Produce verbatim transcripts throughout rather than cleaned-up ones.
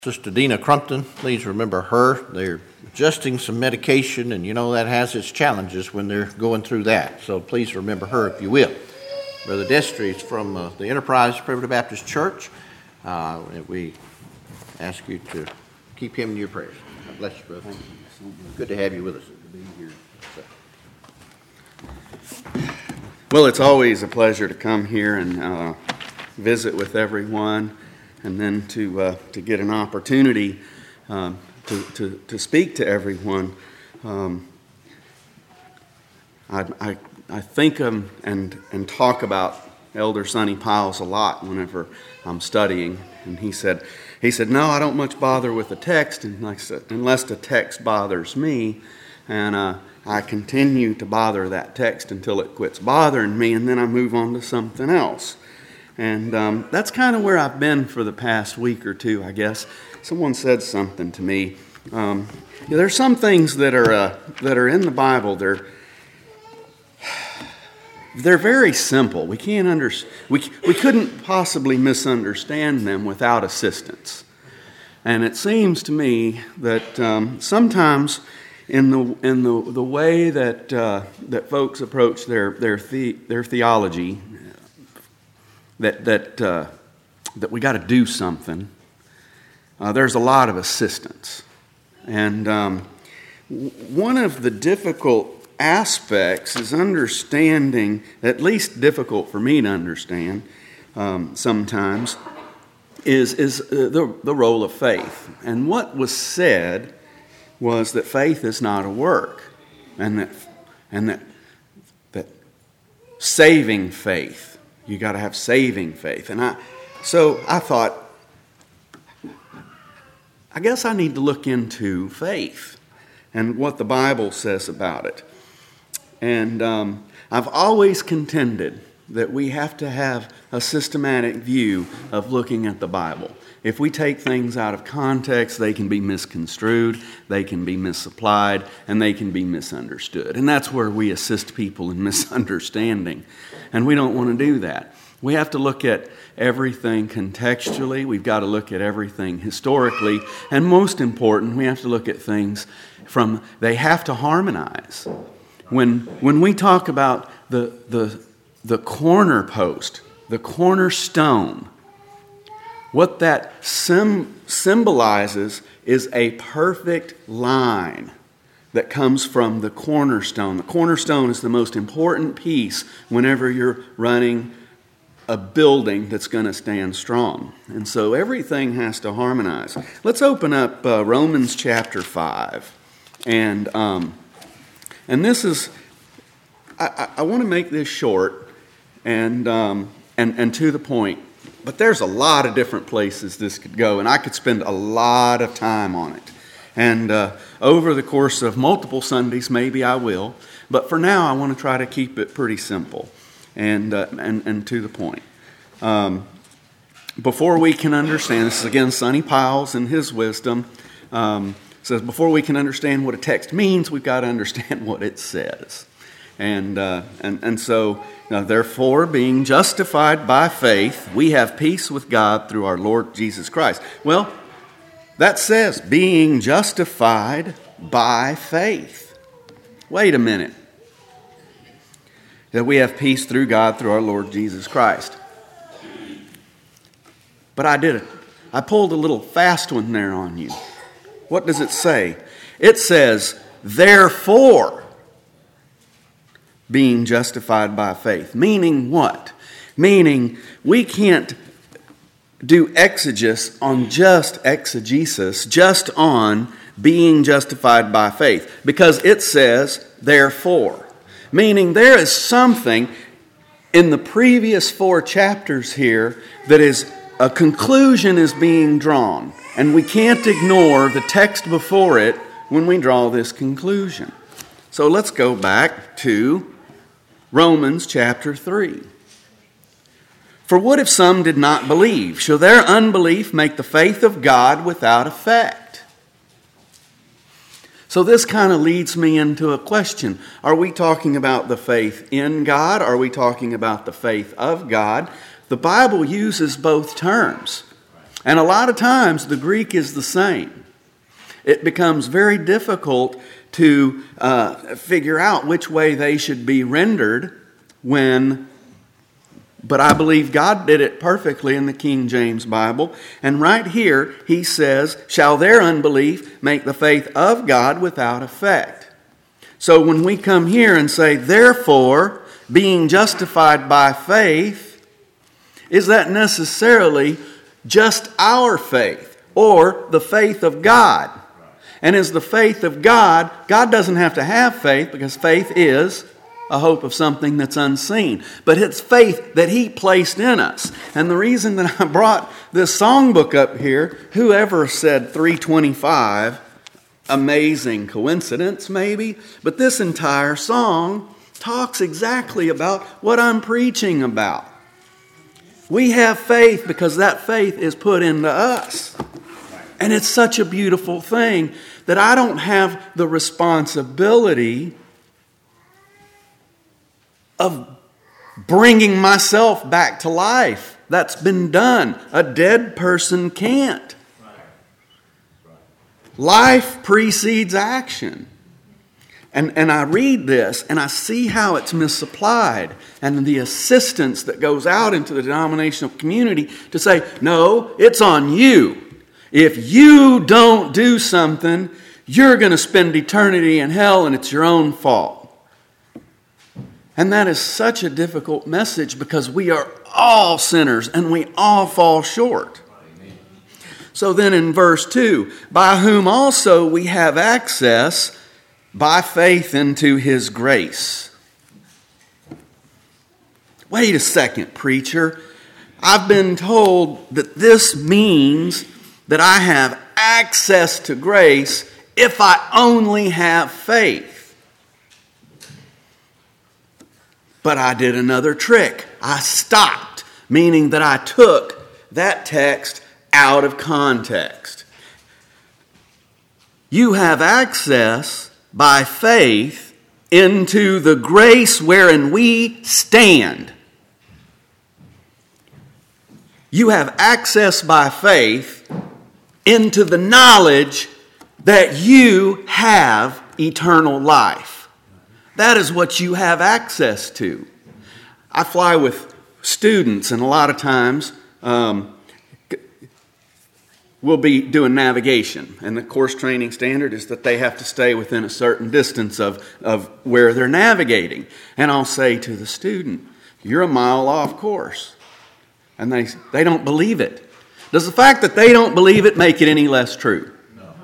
Sister Dina Crumpton, please remember her. They're adjusting some medication, and you know that has its challenges when they're going through that. So please remember her if you will. Brother Destry is from uh, the Enterprise Primitive Baptist Church. Uh, and we ask you to keep him in your prayers. God bless you, brother. Thank you so much. Good to have you with us. Good to be here. Well, it's always a pleasure to come here and uh, visit with everyone, and then to uh, to get an opportunity um, to, to to speak to everyone. Um, I, I I think of and and talk about Elder Sonny Piles a lot whenever I'm studying, and he said he said no, I don't much bother with the text, and like I said, unless the text bothers me, and uh, I continue to bother that text until it quits bothering me, and then I move on to something else. And um, that's kind of where I've been for the past week or two, I guess. Someone said something to me. Um, yeah, there's some things that are uh, that are in the Bible. They're they're very simple. We can't under we we couldn't possibly misunderstand them without assistance. And it seems to me that um, sometimes in the in the the way that uh, that folks approach their their the, their theology, that that uh, that we got to do something. Uh, there's a lot of assistance, and um, one of the difficult aspects is understanding, at least difficult for me to understand um, sometimes, is is uh, the the role of faith. And what was said was that faith is not a work, and that and that that saving faith. You got to have saving faith. And I, so I thought, I guess I need to look into faith and what the Bible says about it. And um, I've always contended that we have to have a systematic view of looking at the Bible. If we take things out of context, they can be misconstrued, they can be misapplied, and they can be misunderstood. And that's where we assist people in misunderstanding. And we don't want to do that. We have to look at everything contextually. We've got to look at everything historically. And most important, we have to look at things from, they have to harmonize. When when we talk about the the the corner post, the cornerstone, what that sim- symbolizes is a perfect line that comes from the cornerstone. The cornerstone is the most important piece whenever you're running a building that's going to stand strong. And so everything has to harmonize. Let's open up uh, Romans chapter five. And um, and this is, I, I, I want to make this short and, um, and, and to the point. But there's a lot of different places this could go, and I could spend a lot of time on it. And uh, over the course of multiple Sundays, maybe I will. But for now, I want to try to keep it pretty simple and uh, and, and to the point. Um, before we can understand, this is again Sonny Piles and his wisdom, um, says before we can understand what a text means, we've got to understand what it says. And uh, and and so, now, therefore, being justified by faith, we have peace with God through our Lord Jesus Christ. Well, that says being justified by faith. Wait a minute. That we have peace through God through our Lord Jesus Christ. But I did it. I pulled a little fast one there on you. What does it say? It says, therefore, being justified by faith. Meaning what? Meaning we can't do exegesis on just exegesis, just on being justified by faith. Because it says, therefore. Meaning there is something in the previous four chapters here that is, a conclusion is being drawn. And we can't ignore the text before it when we draw this conclusion. So let's go back to Romans chapter three. For what if some did not believe? Shall their unbelief make the faith of God without effect? So this kind of leads me into a question. Are we talking about the faith in God? Are we talking about the faith of God? The Bible uses both terms. And a lot of times the Greek is the same. It becomes very difficult to uh, figure out which way they should be rendered when, but I believe God did it perfectly in the King James Bible. And right here he says, shall their unbelief make the faith of God without effect? So when we come here and say, therefore, being justified by faith, is that necessarily just our faith or the faith of God? And is the faith of God, God doesn't have to have faith because faith is a hope of something that's unseen. But it's faith that he placed in us. And the reason that I brought this songbook up here, whoever said three twenty-five, amazing coincidence maybe, but this entire song talks exactly about what I'm preaching about. We have faith because that faith is put into us. And it's such a beautiful thing that I don't have the responsibility of bringing myself back to life. That's been done. A dead person can't. Life precedes action. And, and I read this and I see how it's misapplied and the assistance that goes out into the denominational community to say, no, it's on you. If you don't do something, you're going to spend eternity in hell and it's your own fault. And that is such a difficult message because we are all sinners and we all fall short. So then in verse two, by whom also we have access by faith into his grace. Wait a second, preacher. I've been told that this means that I have access to grace if I only have faith. But I did another trick. I stopped, meaning that I took that text out of context. You have access by faith into the grace wherein we stand. You have access by faith into the knowledge that you have eternal life. That is what you have access to. I fly with students, and a lot of times um, we'll be doing navigation. And the course training standard is that they have to stay within a certain distance of, of where they're navigating. And I'll say to the student, you're a mile off course. And they, they don't believe it. Does the fact that they don't believe it make it any less true?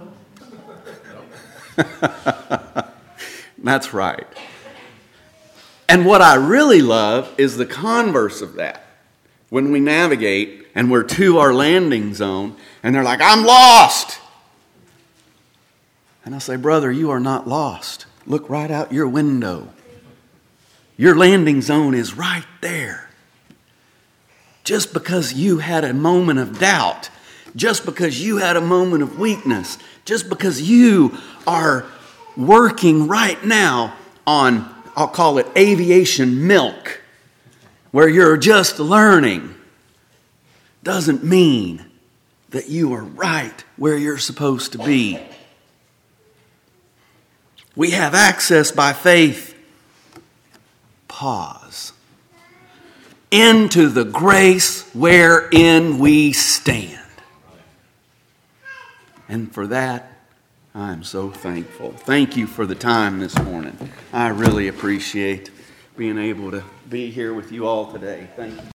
No. That's right. And what I really love is the converse of that. When we navigate and we're to our landing zone and they're like, I'm lost. And I say, brother, you are not lost. Look right out your window. Your landing zone is right there. Just because you had a moment of doubt, just because you had a moment of weakness, just because you are working right now on, I'll call it aviation milk, where you're just learning, doesn't mean that you are right where you're supposed to be. We have access by faith. Pause. Into the grace wherein we stand. And for that, I'm so thankful. Thank you for the time this morning. I really appreciate being able to be here with you all today. Thank you.